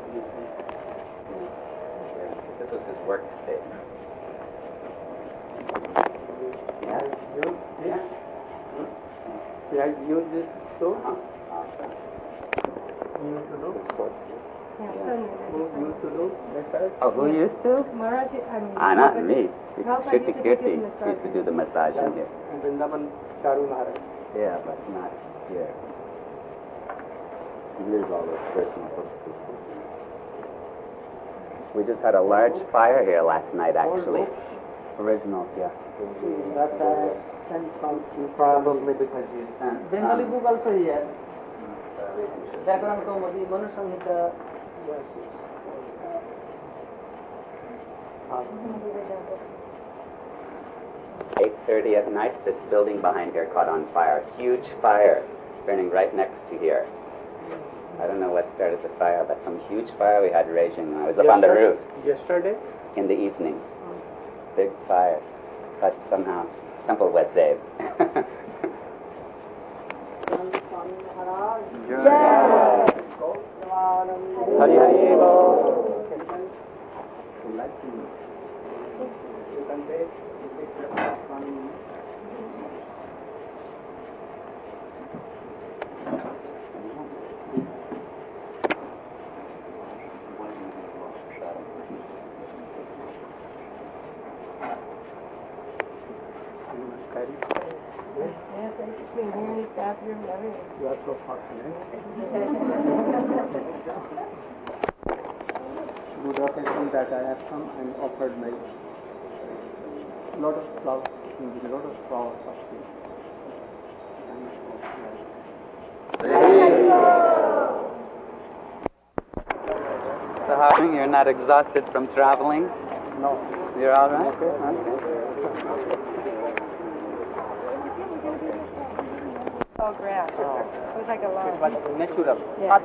This was his workspace. Yeah, you just so. Awesome. You used to do. Yeah. Who used to do massage? Oh, who used to? Marathi, Not me. Prabhupada Shruti used to take Kirti it in the used to do the massage in here. And Vrindavan Charu Maharaj. Yeah, but not here. He lives all those personal purposes. We just had a large fire here last night, actually. Originals, yeah. That sent from probably because you sent. Bengali book also here. Background Kaumadi, Manu Samhita. 8:30 at night, this building behind here caught on fire. Huge fire burning right next to here. I don't know what started the fire, but some huge fire we had raging. I was up on the roof. Yesterday? In the evening. Big fire. But somehow, temple was saved. Hari Hari Bol. You are so fortunate. Good occasion that I have come and offered my lot of flowers, lot of flowers of you. So how you're not exhausted from traveling? No. You're all right? Okay. all grass. It was like a lawn. But natural. Yeah.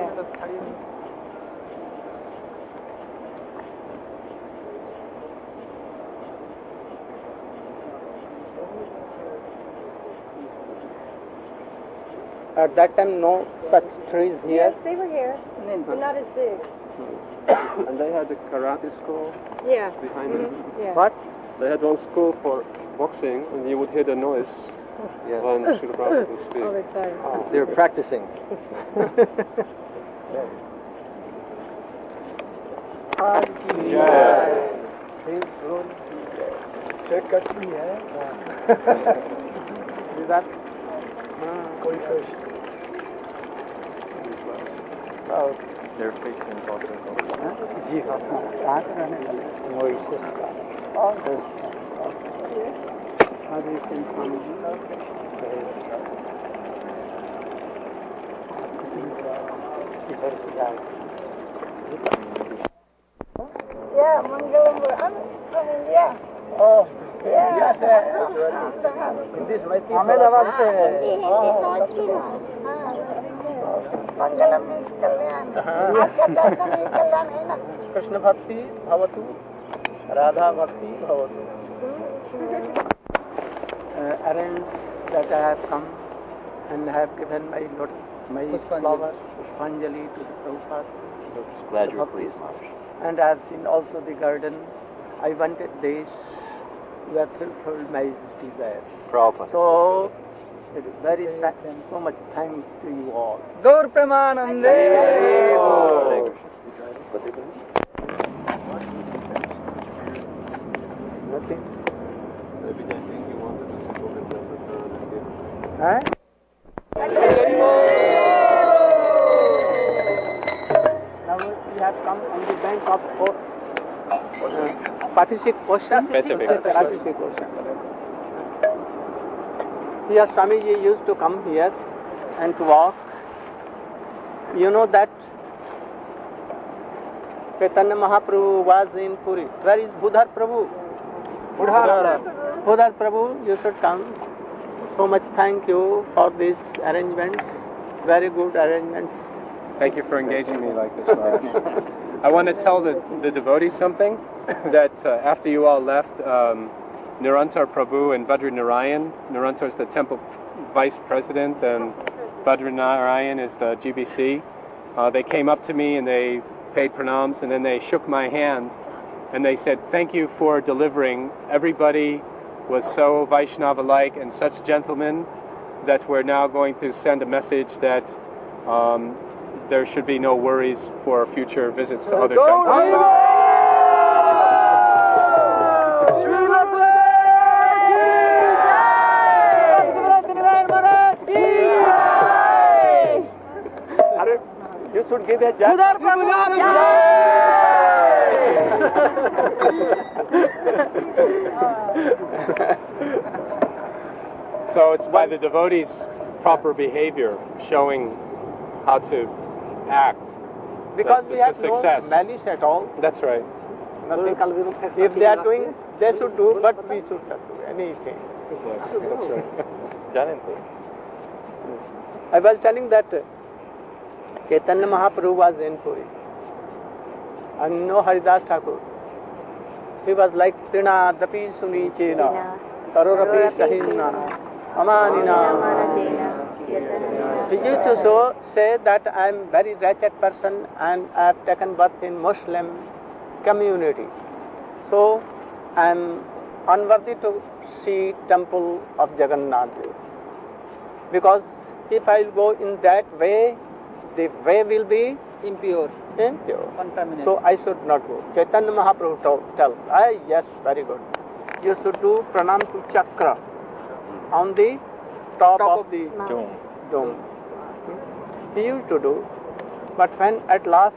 At that time, no such trees here. Yes, they were here, but not as big. And they had a karate school Yeah. behind them. Yeah. What? They had one school for boxing, and you would hear the noise when Srila Prabhupada would speak. All the time. They're practicing. Is that? Their facing daughters also. Mauritius. All those. How do you think Yeah, Mangalam from India. Oh, Yeah. yes, in this way, Ahmedabad se. Hindi समझती हूँ मंगलम means कल्याण आपका दर्शन ही कल्याण है ना Krishna Bhakti Bhavatu, Radha Bhakti Bhavatu. Arrange that I have come and have given my flowers, Pushpanjali to the Prabhupada. Glad you're pleased. And I have seen also the garden. I wanted this. You have fulfilled my desires. Prabhupada. So, it is very so much thanks to you all. Gaur Premanande! Nothing. Maybe they think you wanted to go with necessarily and give. Huh? Now we have come on the bank of Pacific Ocean. Pacific. Pacific Ocean. Here Swamiji used to come here and to walk. You know that Chaitanya Mahaprabhu was in Puri. Where is Budhar Prabhu? Budhar Prabhu, you should come. So much thank you for these arrangements. Very good arrangements. Thank you for engaging me like this, Maharaj. I want to tell the devotees something, that after you all left, Nirantar Prabhu and Badri Narayan, Nirantar is the temple vice president and Badri Narayan is the GBC, they came up to me and they paid pranams, and then they shook my hand, and they said, "Thank you for delivering. Everybody was so Vaishnava-like and such gentlemen that we're now going to send a message that there should be no worries for future visits to other temples." You should give a judge. So it's by the devotees' proper behavior, showing how to act. Because that we this have is no success. malice at all. That's right. Nothing. If they are doing, they should do, but we should not do anything. Yes, that's right. I was telling that Chaitanya Mahaprabhu was in Puri. And no Haridas Thakur. He was like Trina Dapi Suni Chena, Tarorapi Sahina, Amanina. He used to say that I am very wretched person and I have taken birth in Muslim community. So I am unworthy to see temple of Jagannath. Because if I will go in that way, the way will be impure. Contaminated. So I should not go. Chaitanya Mahaprabhu tell, yes, very good. You should do pranam to chakra on the top of the dome. He used to do, but when at last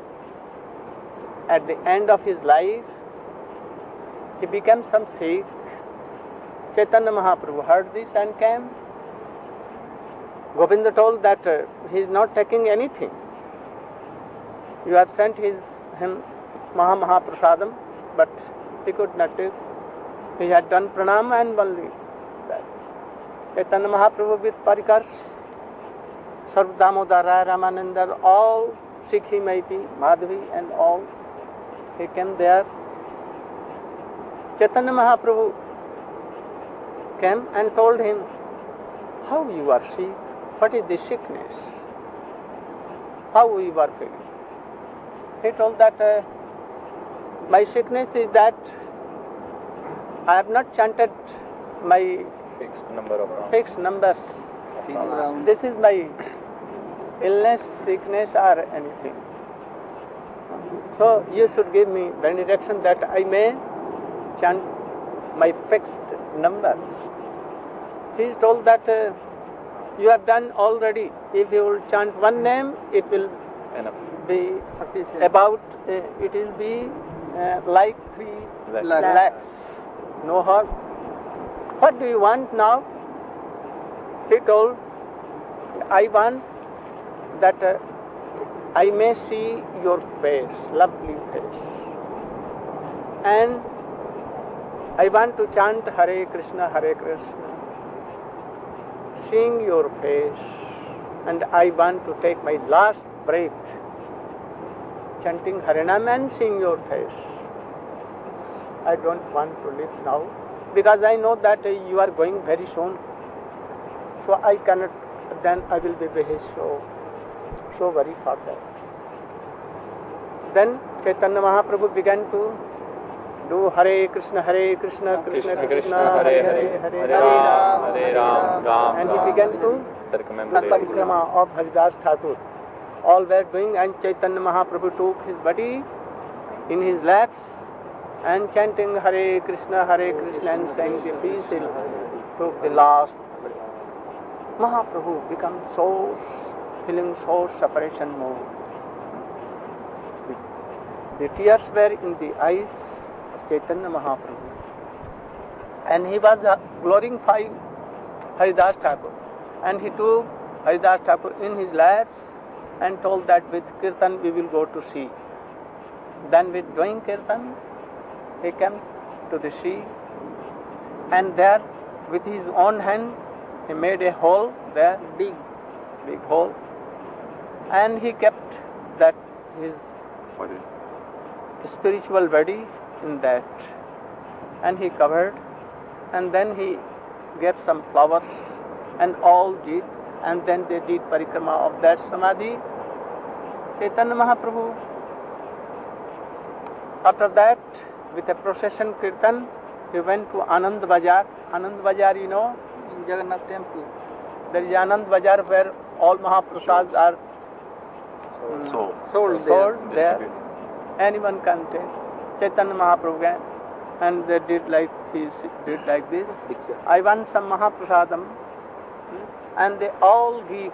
at the end of his life, he became some Sikh. Chaitanya Mahaprabhu heard this and came. Govinda told that he is not taking anything. You have sent him Mahaprasadam, but he could not take. He had done pranam and only that. Chaitanya Mahaprabhu with Parikars, Sarvadamodara, Ramananda, all Sikhi Maiti, Madhavi and all, he came there. Chaitanya Mahaprabhu came and told him, how you are sick, what is the sickness, how you are feeling. He told that my sickness is that I have not chanted my fixed numbers. This is my illness, sickness or anything. So you should give me benediction that I may chant my fixed numbers. He is told that you have done already. If you will chant one name, it will be sufficient. About it will be like 3 lakhs. No harm. What do you want now? He told, I want that I may see your face, lovely face. And I want to chant Hare Krishna, seeing your face. And I want to take my last breath chanting Harinam and seeing your face. I don't want to live now because I know that you are going very soon. So I cannot, then I will be very so worried for that. Then Chaitanya Mahaprabhu began to do Hare Krishna, Krishna Krishna, Hare Hare, Hare Ram. And he began to Parikrama of Haridas Thakur. All were doing, and Chaitanya Mahaprabhu took his body in his laps and chanting Hare Krishna and saying the peace, he took the last. Mahaprabhu became feeling so separation mode. The tears were in the eyes of Chaitanya Mahaprabhu. And he was glorifying Haridas Thakur. And he took Haridas Thakur in his laps and told that with Kirtan we will go to sea. Then with doing Kirtan, he came to the sea, and there with his own hand he made a hole there, big hole, and he kept that his spiritual body in that, and he covered, and then he gave some flowers, and all did, and then they did parikrama of that samadhi. Chaitanya Mahaprabhu After that, with a procession kirtan, he went to Anand Bazar. Anand Bazar, you know? In Jagannath temple. There is Anand Bazar where all Mahaprasads are sold there. Anyone can take. Chaitanya Mahaprabhu came and they did like this. I want some Mahaprasadam, and they all give.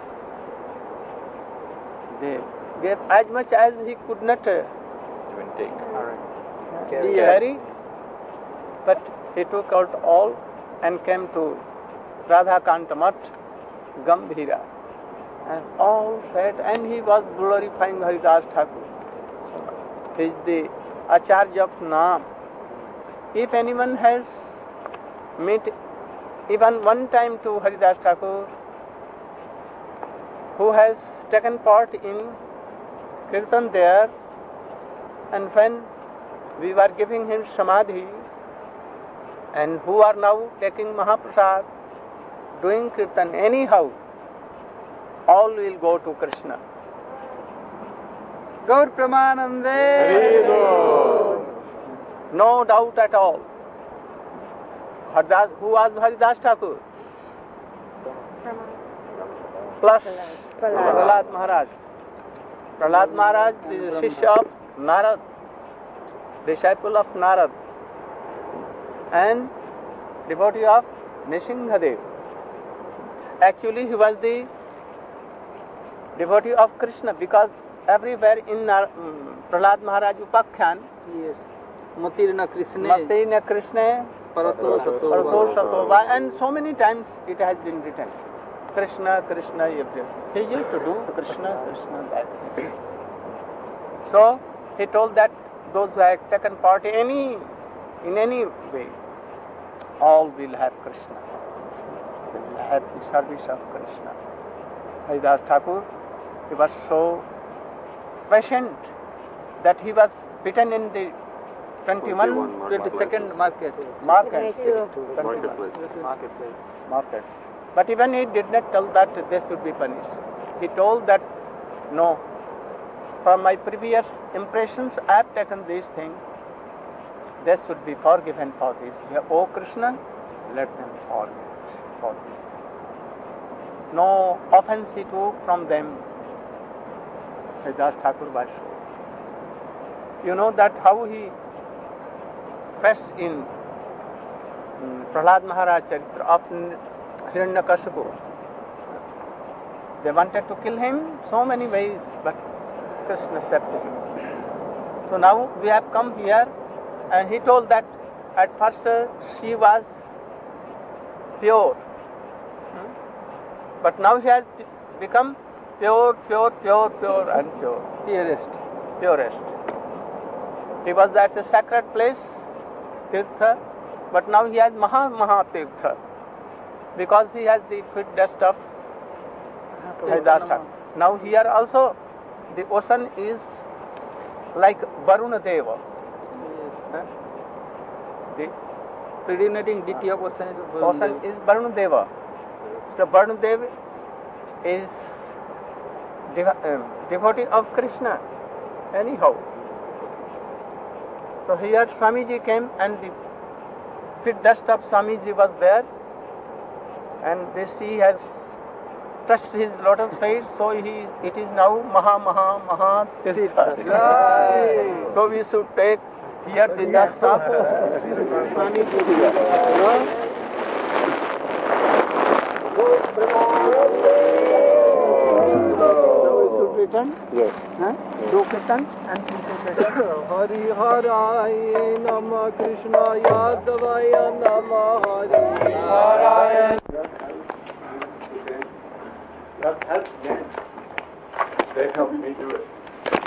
They gave as much as he could not even take. Carry, but he took out all and came to Radha Kantamat, Gambhira, and all said, and he was glorifying Haridas Thakur. He is the Acharya of Naam. If anyone has met even one time to Haridas Thakur, who has taken part in Kirtan there, and when we were giving him Samadhi, and who are now taking Mahaprasad, doing Kirtan anyhow, all will go to Krishna. Gaur Pramanande. No doubt at all. Haridas, who was Haridas Thakur? Plus Prahlad Maharaj. Prahlad Maharaj is a Shishya of Narad, disciple of Narad, and devotee of Nishingadev. Actually, he was the devotee of Krishna, because everywhere in Prahlad Maharaj Upakhyan, Yes. Matirna Krishna. Matirna Krishna, Parato Parato Satova, and so many times it has been written. Krishna, Krishna, everywhere. He used to do Krishna, Krishna, that. So, he told that those who have taken part in any way, all will have Krishna. They will have the service of Krishna. Haridas Thakur, he was so patient that he was beaten in the 22nd market. markets. But even he did not tell that they should be punished. He told that, no, from my previous impressions I have taken these things, they should be forgiven for this. O Krishna, let them forget for these things. No offense he took from them. Haridas Thakur was so. You know that how he faced in Prahlad Maharaj Charitra of Hiranyakashipu. They wanted to kill him so many ways, but Krishna saved him. So now we have come here, and he told that at first she was pure, but now he has become pure, and pure. Purest. He was at a sacred place, Tirtha, but now he has Maha Tirtha, because he has the fit dust of Haridas Thakur. Now here also the ocean is like Varuna Deva. Yes. The predominating deity of ocean is Varuna Deva. So Varuna Deva is devotee of Krishna anyhow. So here Swamiji came, and the fit dust of Swamiji was there, and the sea has touched his lotus feet, so it is now Maha Tirtha. So we should take here the dust of Swamiji. Return? Yes. Do Kirtan and Hari Haraya Nama Krishna Yadavaya Nama Hari Haraya. That helped them. They helped me do it.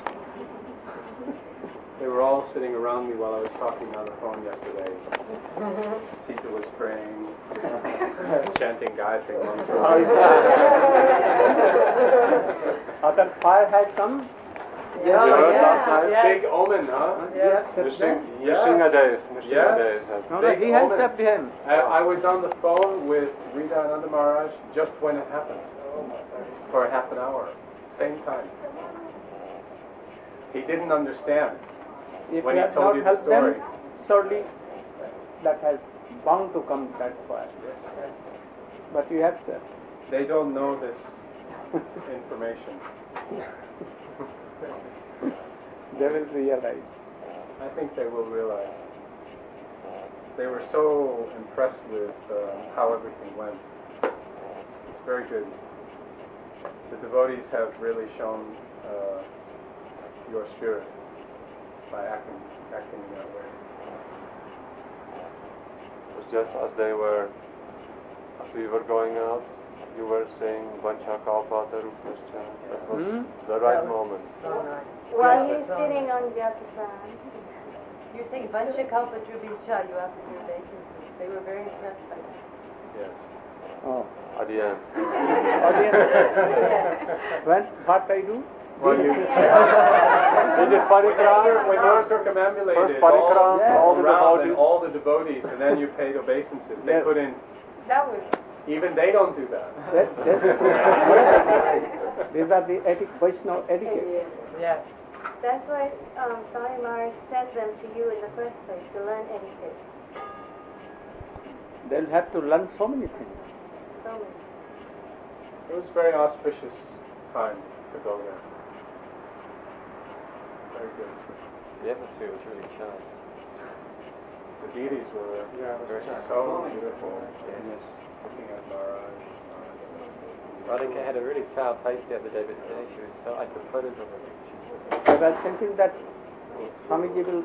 They were all sitting around me while I was talking on the phone yesterday. Sita was praying, chanting Gayatri Mantra. That fire has some? Big omen, huh? Nishingadev. No, he has saved him. I was on the phone with Rita Ananda Maharaj just when it happened, for half an hour, same time. He didn't understand. If when you he have told not you the helped story. them, surely that has bound to come that fire. Yes. But you have to. They don't know this information. They will realize. I think they will realize. They were so impressed with how everything went. It's very good. The devotees have really shown your spirit by acting in that way. It was just as we were going out, you were saying Vancha Kalpa Tarupascha. That was the right moment. So nice. While he's sitting on Vyasasan. You think Vanchakalpa Drubhischa, you have to do obeisances. They were very impressed by that. Yes. Oh. At the end. What I do? Well, you They did parikram. when you're circumambulated First parikram, all the around and devotees. all the devotees, and then you paid obeisances. They Yes. couldn't. That was Even they don't do that. These are the Vaishnava etiquette. yes. That's why Swami Maharaj sent them to you in the first place, to learn etiquette. They'll have to learn so many things. So many. It was a very auspicious time to go there. Very good. The atmosphere was really nice. The deities were so beautiful. Looking at Maharaj. Radhika had a really sour face the other day, but today she was so. I took photos of her. I was thinking that Swamiji will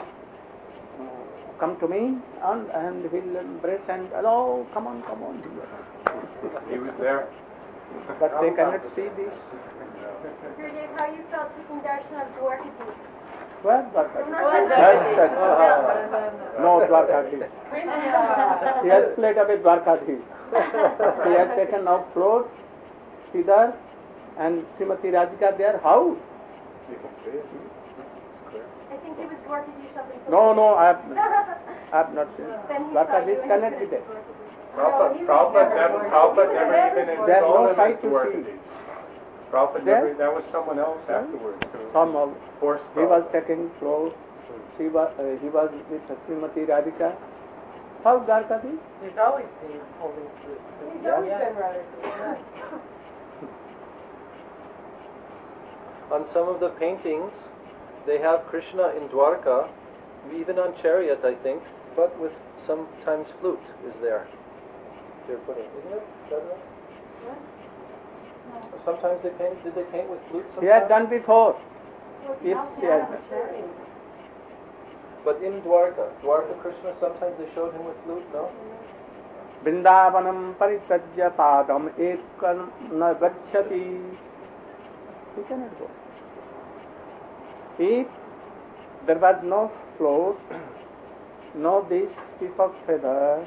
come to me and he'll embrace and hello, come on. He was there. But they cannot see this. Gurudev, how you felt taking darshan of Dwarkadis? Where Dwarkadis? No Dwarkadis. He has played away Dwarkadis. He has taken out floors, Siddhar and Srimati Radhika there. How? You can see it. It's clear. I think he was Dwarkadis up until... No, I have not seen. Dwarkadis cannot be there. Prabhupada never even There are no installed him as sight to Dwarkadis. Prabhupada There? never, that was someone else afterwards who Somehow forced he was Prabhupada. taking floors. He was with Srimati Radhika. How Dwarkadis? He's always been holding flute. He's always been rather Yes. On some of the paintings, they have Krishna in Dwarka, even on chariot, I think, but with sometimes flute is there. They're putting, isn't it? Is that right? Sometimes they paint. Did they paint with flute? He had done Sometimes? before. Yes, he has done. But in Dwarka Krishna, sometimes they showed him with flute. No. Vrindavanam paritajya padam ekam na gacchati. He cannot go. If there was no float, no this tip of feather,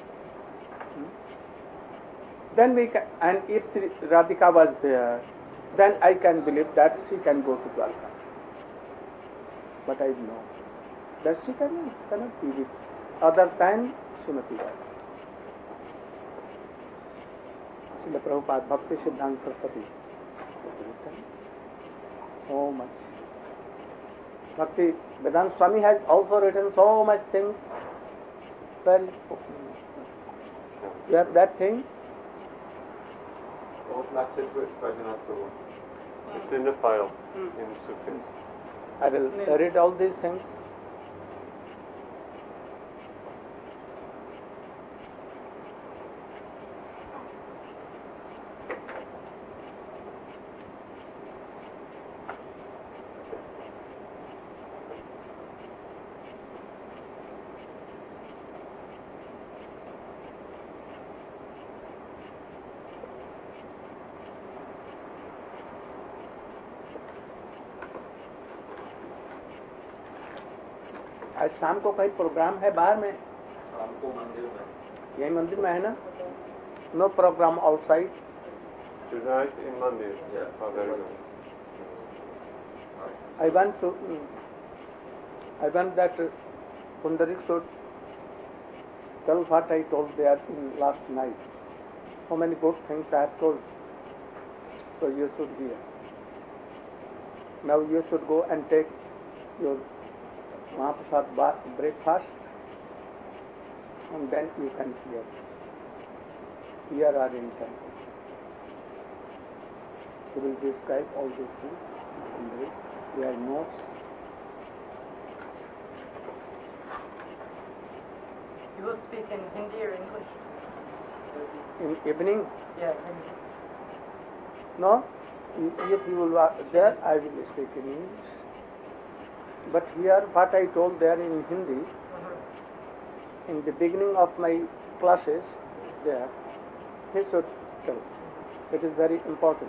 then we can, and if Sri Radhika was there, then I can believe that she can go to Dwarka. But I know that she cannot be with other than Srimati Radhika. Srila Prabhupada Bhakti Siddhanta Saraswati. So much. Bhakti Vedanta Swami has also written so much things. Well, you have that thing? It's in the file, in suitcase. I will read all these things. आज शाम को कहीं programme है बाहर में? शाम को मंदिर में. यही मंदिर में है ना? No program outside. Tonight in Mandir. Yeah. Oh, very good. I want that Pundarik should tell what I told there in last night. So many good things I have told. So you should hear. Now you should go and take your Mahaprasad breakfast, and then you can hear. Here are in temple. We will describe all these things. We have notes. You will speak in Hindi or English? In evening? Yeah, Hindi. No? If you will there, I will speak in English. But here, what I told there in Hindi, in the beginning of my classes, there, he should tell. It is very important.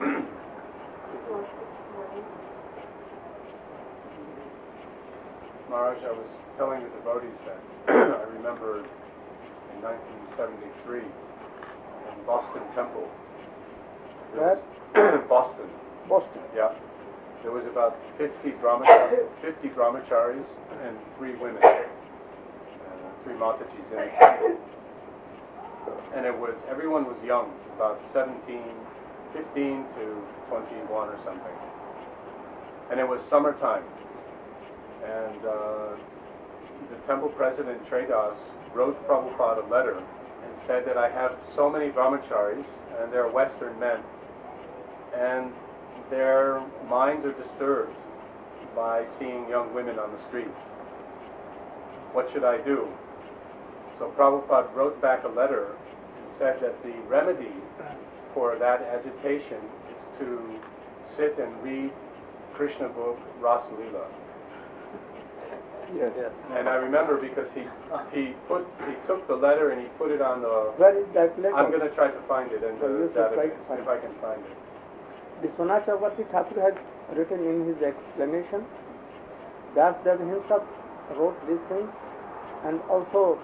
Maharaj, I was telling the devotees that I remember in 1973 in Boston Temple. Where? Boston. Boston. Yeah. There was about 50 brahmacharis and 3 women, 3 Matajis in the temple. And everyone was young, about 15 to 21 or something. And it was summertime. And the temple president, Tredas, wrote Prabhupada a letter and said that I have so many brahmacharis, and they're Western men, and their minds are disturbed by seeing young women on the street. What should I do? So Prabhupada wrote back a letter and said that the remedy for that agitation is to sit and read Krishna book Rasalila. Yes. And I remember because he took the letter and he put it on the. Where is that letter? I'm going to try to find it in So the you should try database to find if I can find it. Vishwanath Chakravarti Thakur has written in his explanation. Vyasdev himself wrote these things, and also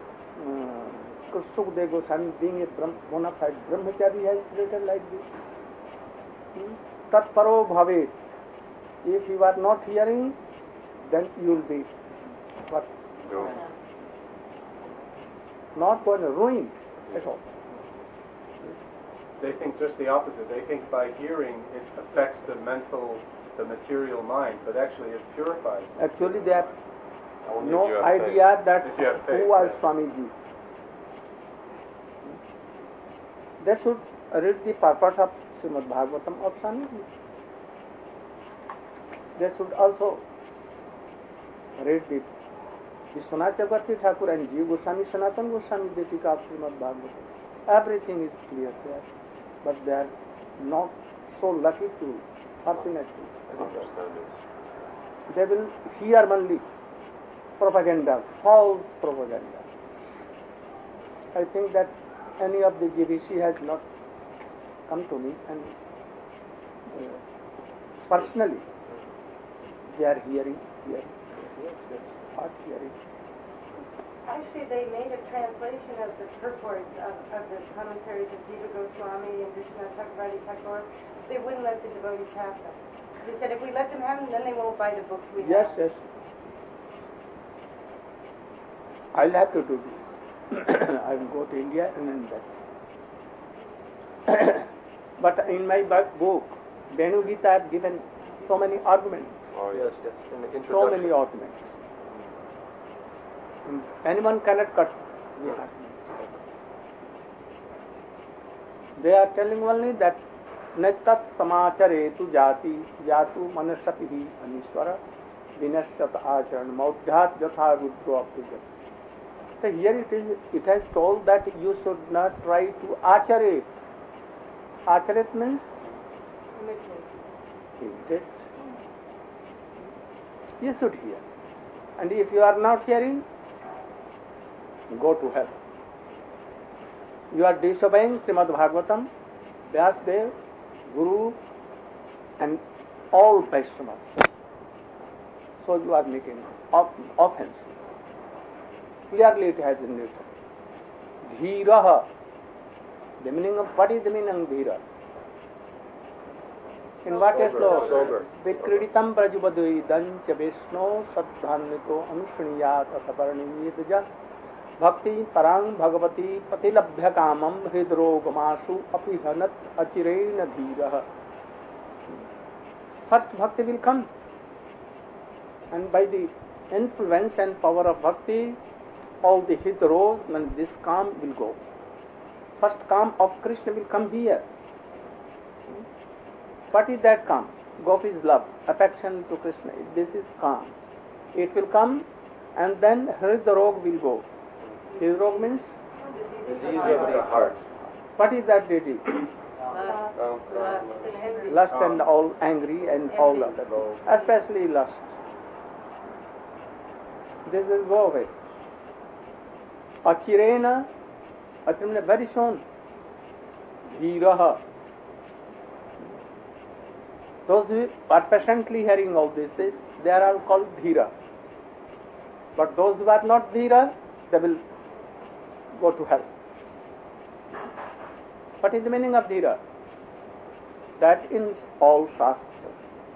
Sukdev Goswami, being a bona fide brahmachari, has written like this. Tat paro bhavet. If you are not hearing, then you will be what? Not going to ruin at all. They think just the opposite. They think by hearing it affects the material mind, but actually it purifies it. Actually, they have Only if no you have idea faith. that If you have faith, who was yes. Swamiji. They should read the purpose of Srimad Bhagavatam of Swamiji. They should also read the Vishwanath Chakravarti Thakur and Jiva Goswami, Sanatana Goswami, Deepika of Srimad Bhagavatam. Everything is clear there, but they are not so lucky to, fortunately. They will hear only propaganda, false propaganda. I think that any of the GBC has not come to me, and personally they are hearing, not hearing. Actually, they made a translation of the purports of the commentaries of Jiva Goswami and Vishwanath Chakravarti Thakur. They wouldn't let the devotees have them. They said if we let them have them, then they won't buy the books we have. Yes. I'll have to do this. I will go to India and then that. But in my book, Venu Gita, I have given so many arguments. Oh, yes. In the introduction. So many arguments. Anyone cannot cut the arguments. They are telling only that Netat samacharetu jati jatu manasapihi anishwara vinastat acharan maudhyat jatha rudro apujat. So here it has told that you should not try to acharate. Acharate means imitate. You should hear. And if you are not hearing, go to hell. You are disobeying Srimad Bhagavatam, Vyasdev, Guru, and all Vaishnavas. So you are making offenses. Clearly it has been written. Dhiraha. The meaning of, what is the meaning of dhira? In what is slow? Sober. Vikriditam prajubadui dancha vishno sadhanito anushuniyat ataparniyidja bhakti parang bhagavati patilabhya kamam hridrogamasu apihanat achirena dhiraha. First bhakti will come, and by the influence and power of bhakti, all the hidros, and this calm will go. First calm of Krishna will come here. What is that calm? Gopi's love, affection to Krishna. This is calm. It will come and then Hridarog will go. Hridarog means? Disease of the heart. What is that disease? Lust and all angry and all other. Especially lust. This will go away. Achirena, Achirena very soon. Dhiraha. Those who are patiently hearing all this, they are all called Dhira. But those who are not Dhira, they will go to hell. What is the meaning of Dhira? That in all Shastra,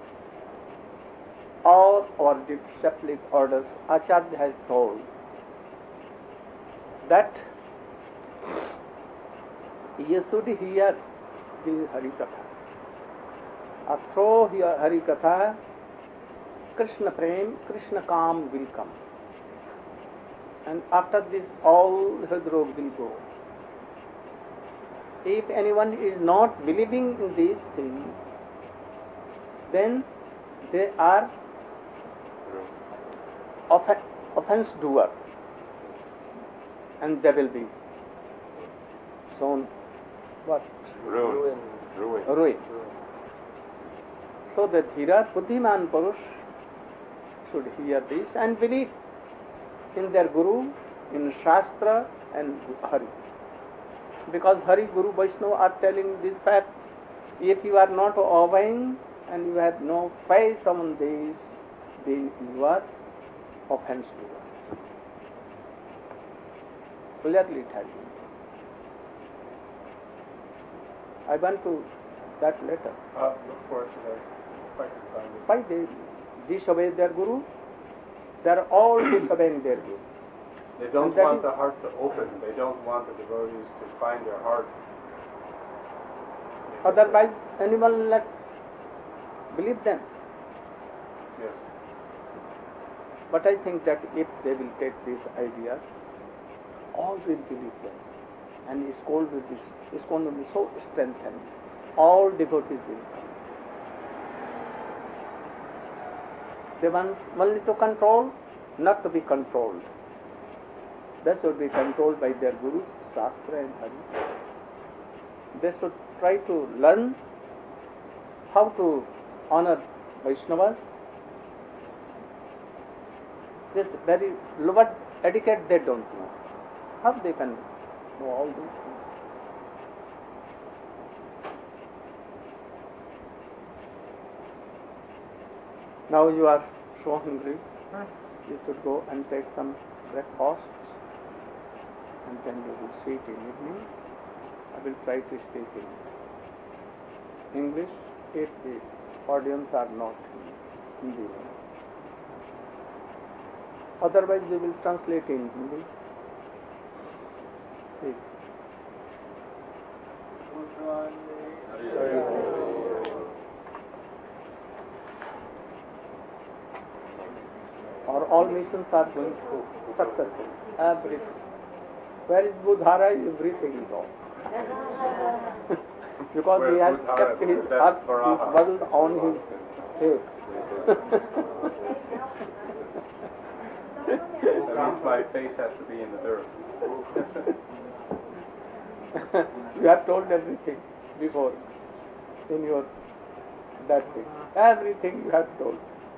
all our disciplic orders, Acharya has told that you should hear the Harikatha. Through Harikatha, Krishna Prem, Krishna Kam will come. And after this, all Hridrog will go. If anyone is not believing in these things, then they are offense doer, and they will be soon what? Ruin. So the Dhira, Buddhiman Purush should hear this and believe in their Guru, in Shastra and Hari. Because Hari, Guru, Vaishnava are telling this fact. If you are not obeying and you have no faith on this, then you are offense doer. Clearly tell you. I went to that letter. Look for it today. If I can find it. Why they disobey their Guru? They are all disobeying their Guru. They don't want the heart to open. They don't want the devotees to find their heart. Otherwise, anyone will not believe them. Yes. But I think that if they will take these ideas, all will believe them. And ISKCON will be so strengthened. All devotees will come. They want only to control, not to be controlled. They should be controlled by their gurus, Shastra and Hari. They should try to learn how to honor Vaishnavas. This very lower etiquette they don't know. How they can know all these things? Now you are so hungry, you should go and take some breakfast, and then you will see it in evening. I will try to speak in English if the audience are not in Hindi. Otherwise we will translate in Hindi. See. Or all missions are going to successful. Everything. Where is Budhara? Everything is off. Because he has kept his heart, his world on his head. That means my face has to be in the dirt. You have told everything before in your that thing. Everything you have told.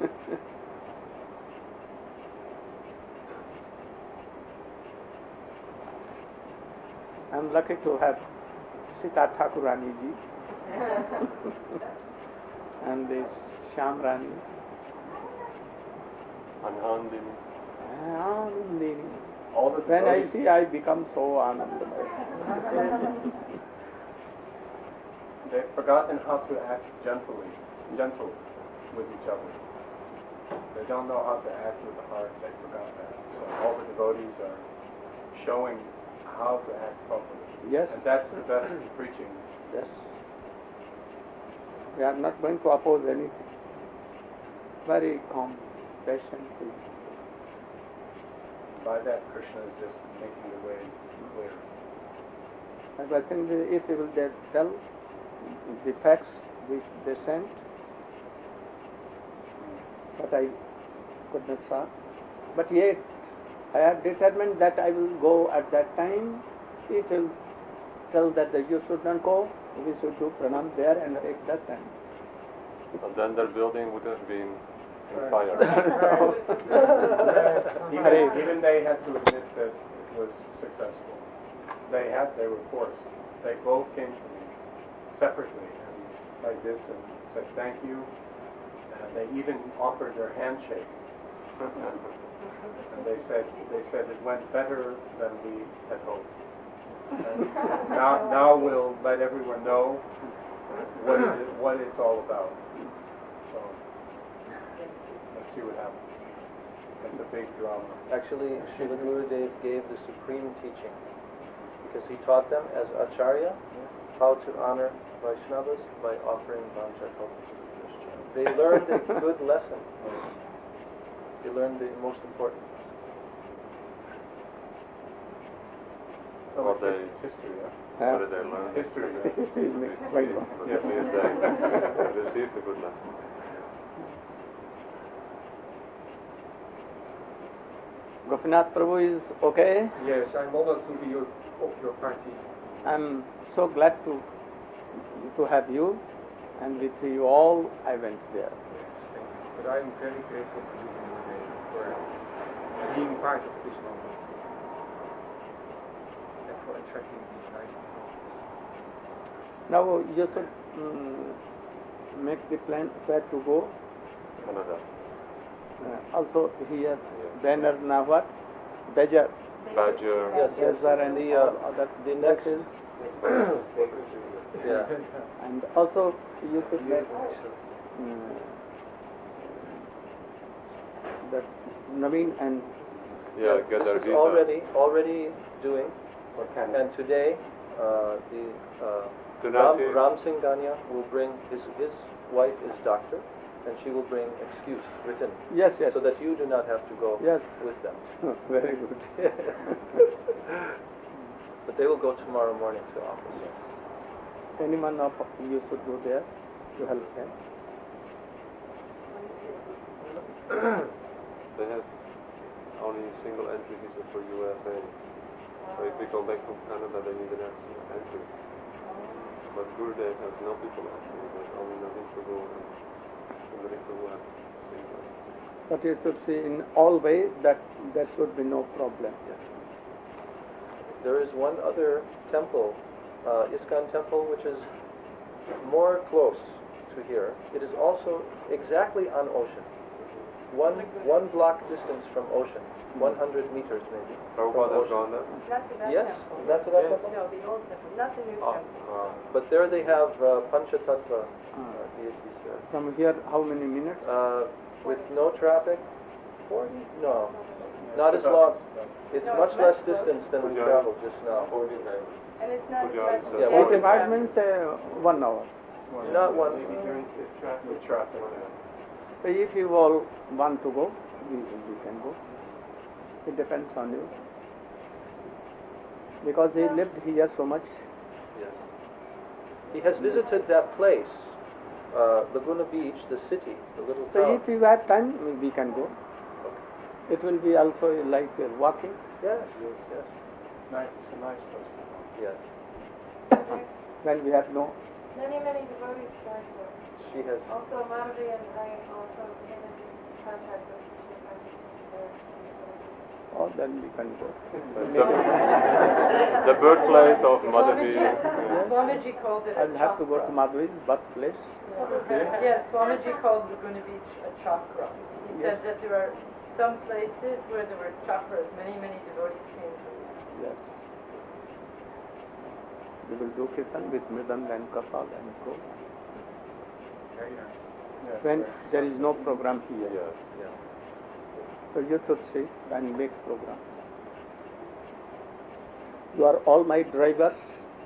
I am lucky to have Sita Thakurani ji and this Shyam Rani. Anandini. Anandini. All the When I devotees- see, I become so Anandamaya. They've forgotten how to act gentle with each other. They don't know how to act with the heart. They forgot that. So all the devotees are showing how to act properly. Yes. And that's the best preaching. Yes. We are not going to oppose anything. Very calm, patiently. by that, Krishna is just making the way clear. And I think if you will tell the facts which they sent, but I could not saw. But yet, I have determined that I will go at that time. If you tell that you should not go, we should do pranam there and take that time. And then their building would have been in fire. Even they had to admit that it was successful. They were forced. They both came to me separately and like this and said thank you. And they even offered their handshake. And they said it went better than we had hoped. And now we'll let everyone know what it's all about. So let's see what happens. It's a big drama. Actually, Srila Gurudev gave the supreme teaching because he taught them as Acharya how to honor Vaishnavas by offering Vanchakalpa to the Christian. They learned a good lesson. They learned the most important lesson. Well, they, history, what did they learn? History. History is quite wrong. Yes, they received a good lesson. Gopinath Prabhu is okay. Yes, I'm honored to be of your party. I'm so glad to have you, and with you all I went there. But I'm very grateful to you for being part of this moment and for attracting these nice people. Now you should make the plan where to go. Canada. Also here, banner now what? Badger. Badger. Yes, yes. Badger and The, other the next. places. Yeah. And also you should make that Naveen and Yeah, get their This is visa. already doing. And today, Tonight, Ram Singh Dania will bring his wife is doctor, and she will bring excuse written. yes, So that you do not have to go Yes. with them. very good. But they will go tomorrow morning to office. Anyone of you should go there to help them. they have only single entry visa for USA. So if we go back from Canada, they need an entry. But Gurudev has no people actually. There's only Naveen Prabhu and Naveen Prabhu have single. But you should see in all way that there should be no problem. There is one other temple, ISKCON temple, which is more close to here. It is also exactly on ocean. One block distance from ocean, 100 meters maybe. Prabhupada has gone there? Not to that Yes, temple. not to that temple. No, the old temple, not the new temple. But there they have Panchatattva deities there. From here, how many minutes? With no traffic, 40? No, not as long. It's much less distance than we traveled just now. And it's not Puja such is, Yeah, bad 45 minutes, 1 hour. Not one. Maybe during with traffic. So if you all want to go, we can go. It depends on you. Because he lived here so much. Yes. He has visited that place, Laguna Beach, the city, the little So town. if you have time, we can go. It will be also like walking. Yes, yes, It's a nice place to go. yes. When we have no. Many devotees start there. She has. Also, Madhavi and I also came into contact with Sri Francis there. Oh, then we can go. It's the birthplace of Madhavi. Yes. Swamiji called it a I'll have to go to chakra. Madhavi's birthplace. Yes, Swamiji called Laguna Beach a chakra. He Yes. said that there are some places where there were chakras. Many devotees came from. Yes. We will do kirtan with Mridang and Kapal and go. Very nice. Yes, When right. there is no program here. Yes. Yeah. So you should see and make programs. You are all my drivers.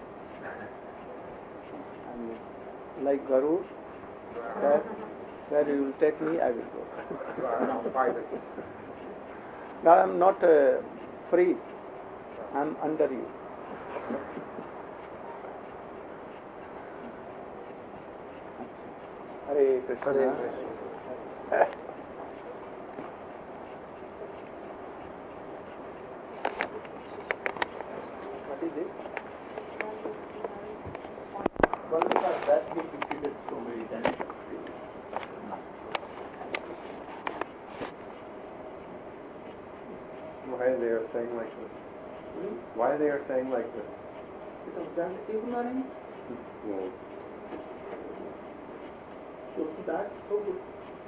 And like Garu, where you will take me, I will go. You are now pilot. Now I am not free. I'm under you. Hare Krishna. Hare Krishna. What is this? Well, because that we repeated so many times. Why they are saying like this? Why they are saying like this? Because they are ignorant. No. Tulsidas so good.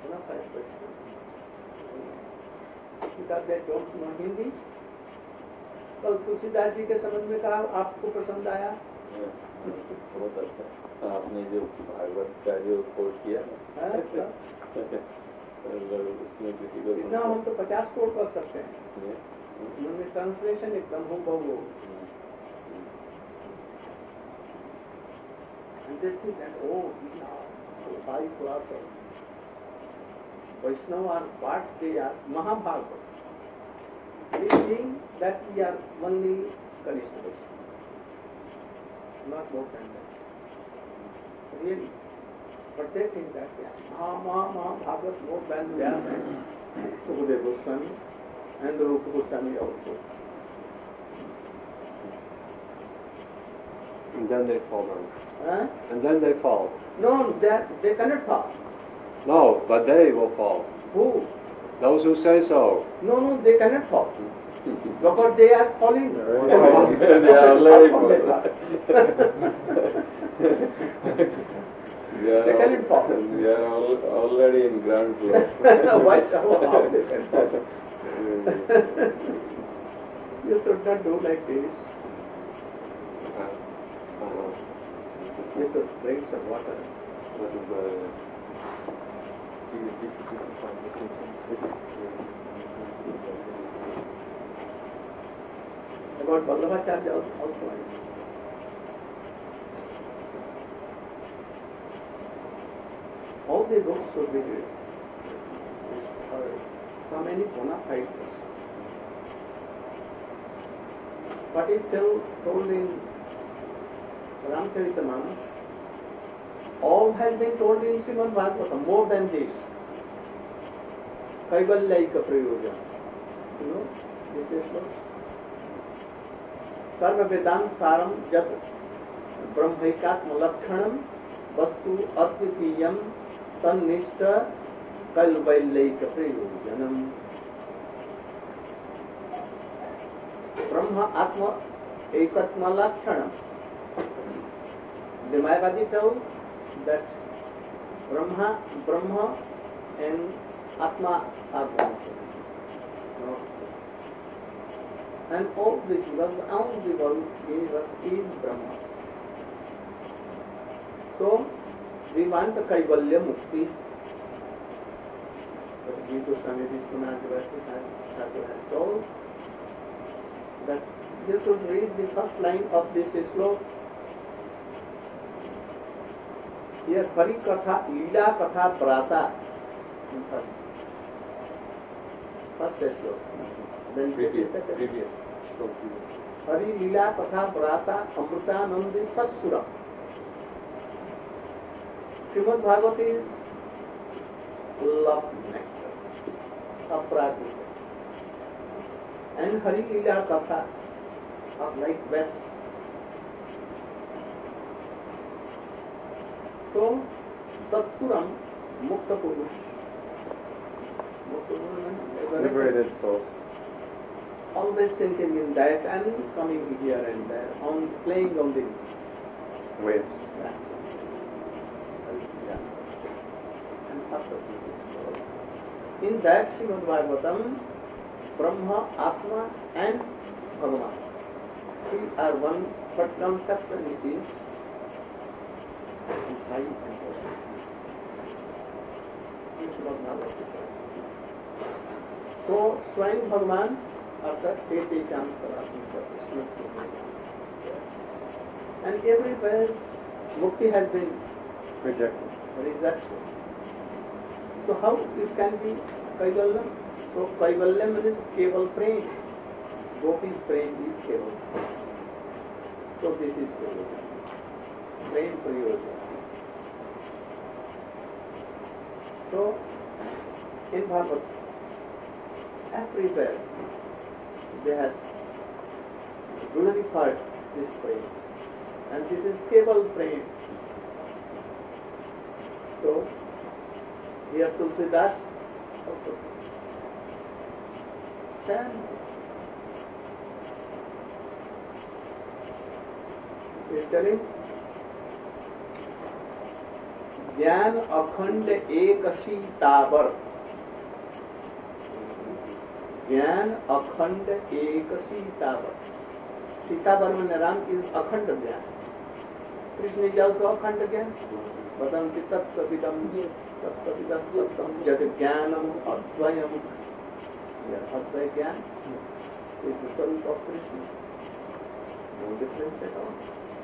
Because they don't know Hindi. कल तुलसीदास जी के संबंध में कहा आपको पसंद आया? बहुत अच्छा आपने जो भागवत का जो कोट किया उसमें किसी को इतना हम तो 50 कोट कर सकते हैं। उन्होंने ट्रांसलेशन एकदम हो बहु and they think that oh these are high philosophers. Vaishnava are what they are Mahabharata. We think that we are only Kanishta Vaishnava, not more than that. Really. But they think that Mahabharata more than Vyasa and Sukadeva Goswami and Rupa Goswami also. And then they fall down. Huh? And then they fall. No, they cannot fall. No, but they will fall. Who? Those who say so. No, they cannot fall. Because they are falling. they are already They cannot fall. They are already in ground floor. Why? How they can fall? You should not do like this. You should drink some water. That is About Vallabhacharya also. All the books should be read from any bona fide person. What is still told in Ramcharitamanas, all has been told in Srimad Bhagavatam, more than this. Kaivalyaika Prayojan. You know, this is what? Sarva Vedant Saram Jat Brahmaikatma Lakshanam Vastu Advitiyam Tannishta Kaivalyaika Prayojanam. Brahma Atma Ekatma Lakshanam. The Mayavadi tells that Brahma and Atma are one. And all the jivas, all the world, universe is Brahma. So, we want the Kaivalya Mukti. But Gita Swami Vishwanath Thakur has told that you should read the first line of this slok. Here, Hari Katha, Leela Katha Brata. First slok. Then previous. Hari Leela Katha Brata Amrita Nandi Satsura. Srimad Bhagavata is love nectar, Aprajita. And Hari Leela Katha are like wells. So, Satsuram Mukta Purush. Liberated souls. Always thinking in that and coming here and there, on playing on the Waves. And after this, in that Srimad Bhagavatam, Brahma, Atma and Bhagavan, three are one, but conception it is high and low. In Srimad Bhagavatam. So, Swayam Bhagavan after 80 chance and everywhere mukti has been Rejected. rejected. So how it can be Kaivalya? So Kaivalya means Keval Prem. Gopi's praying is Keval. So this is Prayojan. Praying Prayojan. So, in Bhagavad, everywhere they have glorified this praying. And this is Keval praying. So, here Tulsidas also chant. He is telling, ज्ञान अखंड एक सीतावर, ज्ञान अखंड एक सीतावर. सीतावर में राम की अखंड ज्ञान. कृष्ण जी उसको अखंड ज्ञान. वदन्ति तत्त्वविदं तत्त्वविदस्तत्त्वं जग ज्ञानम अद्वयम. अद्वय ज्ञान is the soul of Krishna. No difference at all.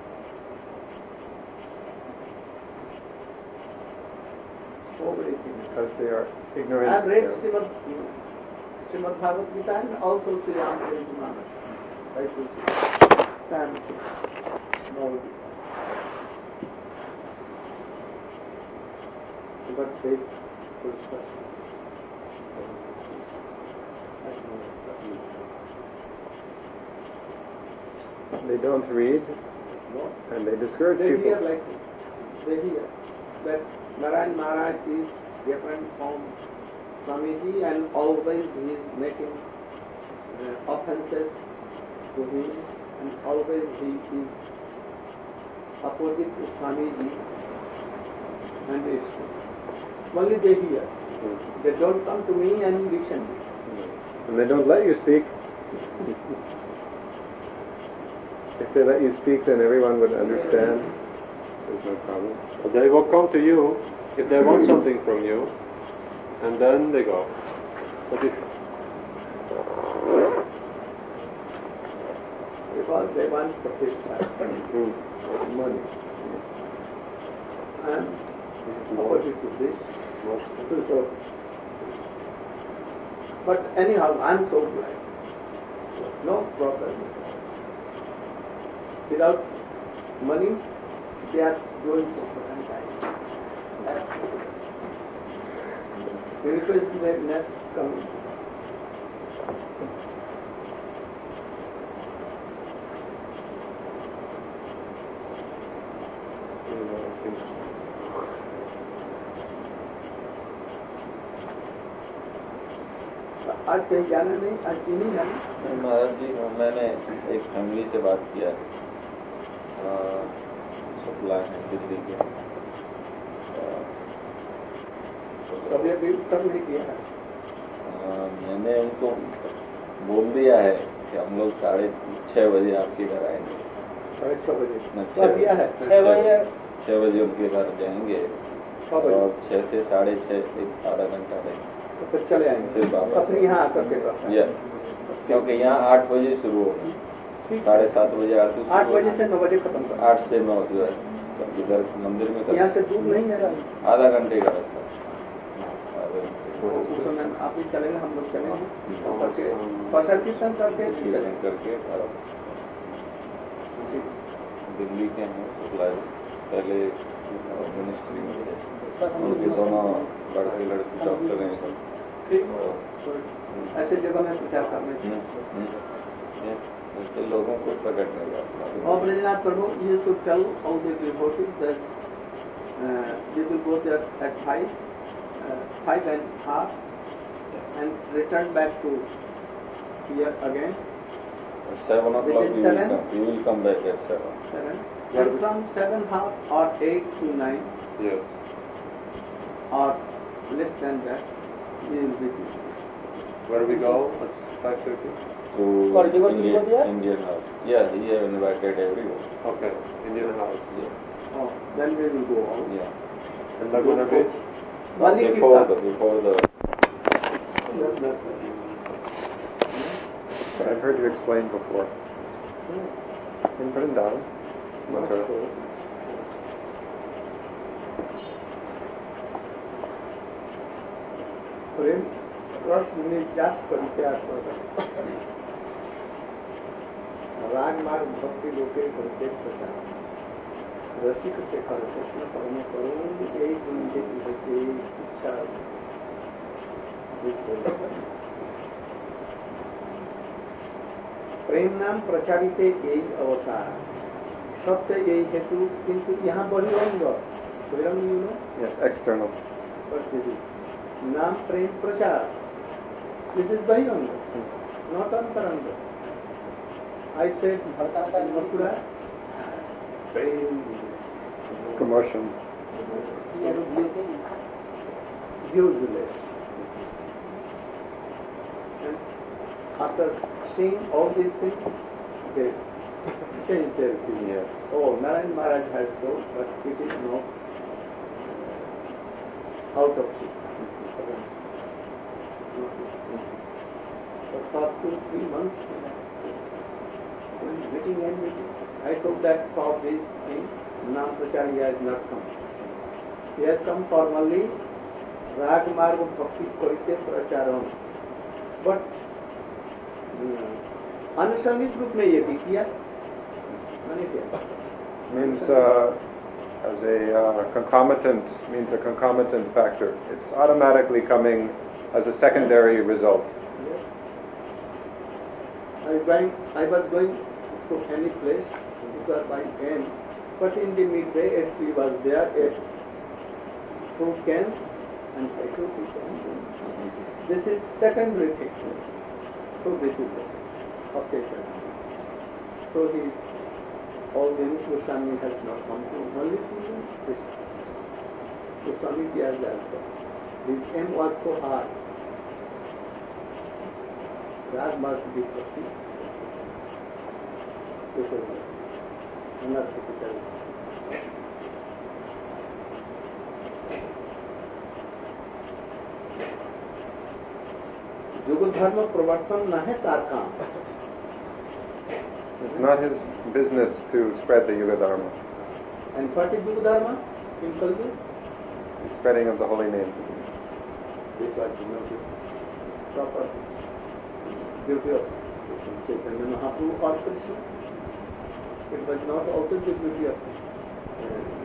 Because they are ignorant. I have read Srimad Bhagavad Gita and also Sri Ramachandra Maharaj. Right to stand. No. But faith full trust. They don't read, and they discourage they people. Hear like they hear that Narayan Maharaj is different from Swamiji and always he is making offenses to him and always he is opposite to Swamiji and is only they hear. They don't come to me and listen. And they don't let you speak. If they let you speak, then everyone would understand. There's no problem. But they will come to you if they want something from you, and then they go. But if because they want pratishtha, money. And opposite to this. So, but anyhow, I'm so glad. No problem. Without money, they are going for time. Because they are not coming. आज कहीं जाना नहीं, आज चीनी जाना. महाराज जी, मैंने एक family से बात किया, शुक्ला है दिल्ली के. कभी अभी उत्तर नहीं किया है. मैंने उनको बोल दिया है कि हम लोग 6:30 बजे आपके घर आएंगे. 6:30 बजे. 6 बजे उनके घर जाएंगे और 6 से 6:30 एक आधा घंटा रहेंगे. तो फिर चले आएंगे. फिर यहाँ आकर के क्योंकि यहाँ 8 बजे शुरू होगी, 7:30 बजे आरती. 8 बजे से 9 बजे खत्म कर. 8 से 9 जो है इधर मंदिर में. यहाँ से दूर नहीं है. आधा घंटे का रास्ता. आप भी चलेंगे, हम लोग चलेंगे. प्रसाद कीर्तन करके दिल्ली के हैं शुक्ला जी, पहले मिनिस्ट्री में उनके दोनों लड़के डॉक्टर हैं सब. ऐसे जगह में प्रचार करने ऐसे लोगों को पकड़ने का. और ब्रजनाथ प्रभु, you should tell all the devotees that you will go there at 5:30 and return back to here again. 7 o'clock you will come back at 7. And from 7:30 or 8 to 9. Yes. Or less than that, he will be there. Where do we go? It's 5:30. To Indian house. Yeah, he have invited everyone. Okay, Indian house. Yeah. Oh, then we will go on. Yeah. And Laguna Beach? Before the. But I've heard you explain before. In Vrindavan. Mathura. प्रेम रस में जास पर प्यास होता है. राग मार्ग भक्ति लोके करते प्रचार रसिक शेखर कृष्ण परम करुण एक उनके की इच्छा प्रेम नाम प्रचारित यही अवतार सत्य यही हेतु किंतु यहाँ बहिरंग बहिरंग यू नो Yes, external. नाम प्रेम प्रचार दिस इज बहिरंग नॉट अंतरंग I said Mathura prem Commotion. useless. And after seeing all these things, they change their opinion. Yes. Oh, Narayan Maharaj has told, but it is not out of sequence. For 2-3 months, meeting and meeting, I told that for this thing, Nam Pracharya has not come. He has come formally, Rag Marg Bhakti Karite Pracharam. But अनुसंगित रूप में ये भी किया मैंने किया Means as a concomitant, means a concomitant factor. It's automatically coming as a secondary result. Yes. I was going to any place, it was by aim, but in the midway a tree was there, a fruit can and a fruit can. This is secondary thing. So this is occasion. So all the Goswami has not come to only this. Goswami has also. His aim was so hard. Rag must be Bhakti. This is another picture. युग धर्म प्रवर्तन न है तार काम. It's not his business to spread the Yuga Dharma. And what is Yuga Dharma? Simple way. The spreading of the holy name. This was the proper duty of Chaitanya Mahaprabhu or Krishna. It was not also the duty of